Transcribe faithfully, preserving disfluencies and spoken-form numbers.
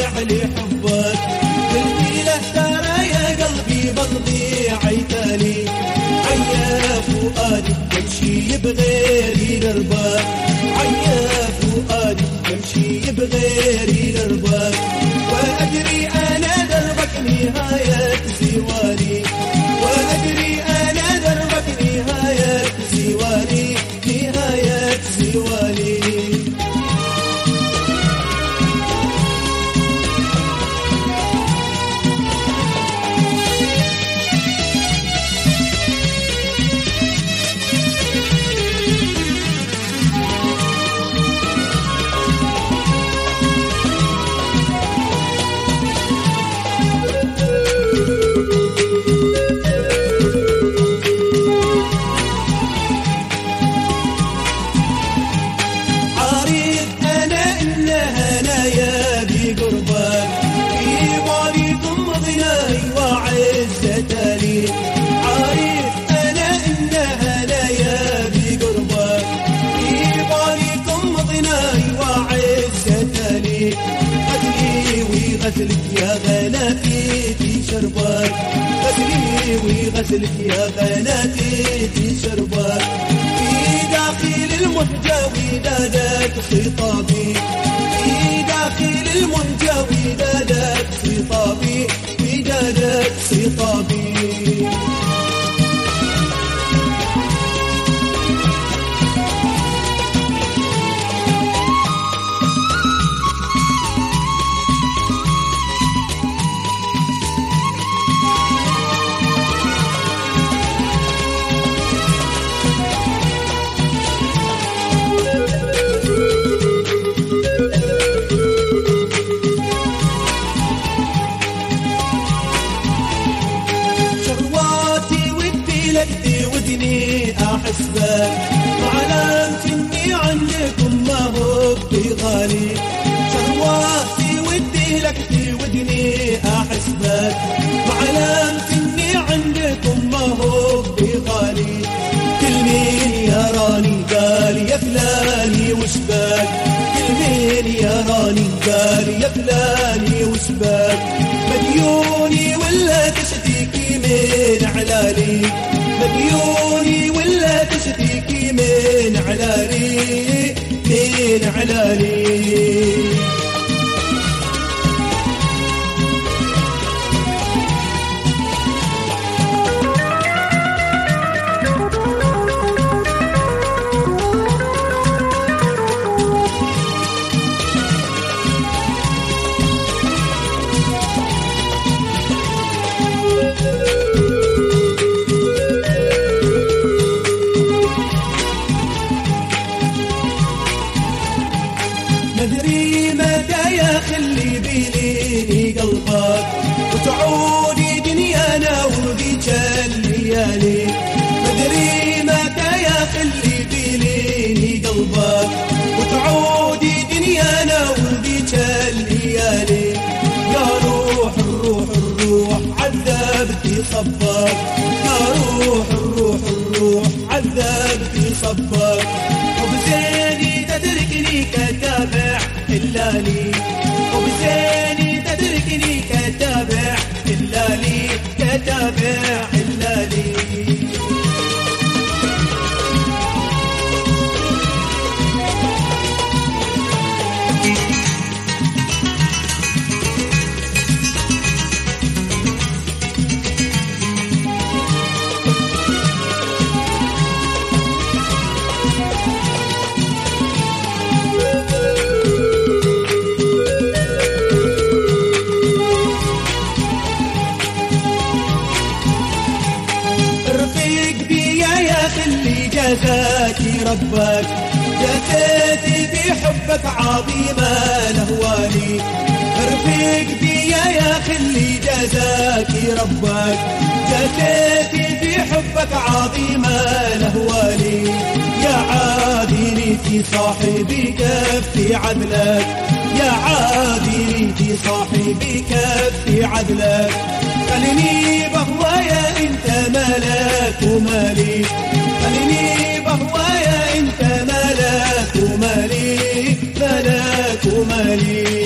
طالع لي حبك، قلبي له ترى يا قلبي بقضي عيتاني، عيا فؤادي يمشي بغيري دربك، عيا فؤادي يمشي بغيري دربك، وأدري أنا دربك نهاية زوالي، وأدري أنا دربك نهاية زوالي، نهاية زوالي. غسلك يا غناتي في شربك، غسلي وغسلك يا غناتي في شربك، في داخل المهجة ودادك خطابي، في داخل المهجة ودادك خطابي، ودادك خطابي. أحسبك وعلامتي إني عندكم ما هو بغالي، شرواتي ودي لك في ودني أحسبك وعلامتي إني عندكم ما هو بغالي، كل مين يراني قال يا فلاني وشبك، كل مين يراني قال يا فلاني وشبك، مديوني ولا تشتكي من علالي، مديوني ولا تشتكي من علالي، من علالي. مدري متى يا خلي بيليني قلبك، وتعودي دنيانا وذيك الليالي، مدري متى يا خلي بيليني قلبك، وتعودي دنيانا وذيك الليالي، يا روح الروح الروح عذبتي صبك، يا روح الروح الروح عذبتي صبك، وبزيني تتركني كتابع اللالي، وبزيني تتركني كتابع اللالي، كتابع اللالي. جزاكي ربك، جزاتي في حبك عظيمة الأهوالي، رفيق بيا يا خلي جزاكي ربك، جزاتي في حبك عظيمة الأهوالي، يا عادلي في صاحبي كفي عدلك، يا عادلي في صاحبي كفي عدلك، خليني بهوايا انت مالك ومالي، خليني بهوايا انت مالك ومالي، مالك ومالي.